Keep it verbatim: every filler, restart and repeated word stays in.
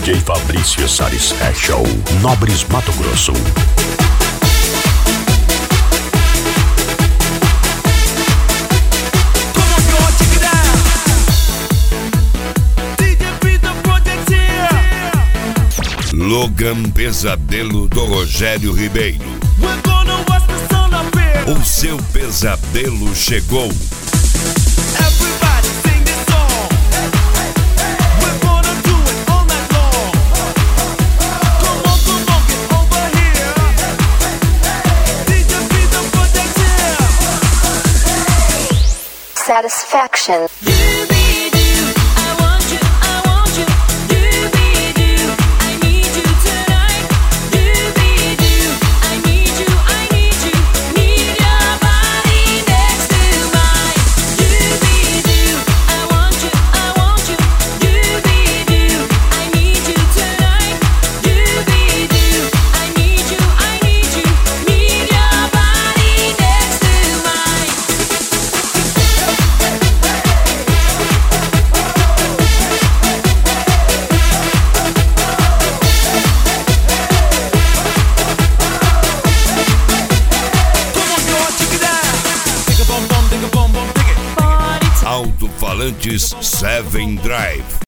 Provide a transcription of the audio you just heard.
J Fabrício Sares Special, Nobres, Mato Grosso. Logan Pesadelo do Rogério Ribeiro. O seu pesadelo chegou. Satisfaction. Alto-falantes Seven Drive.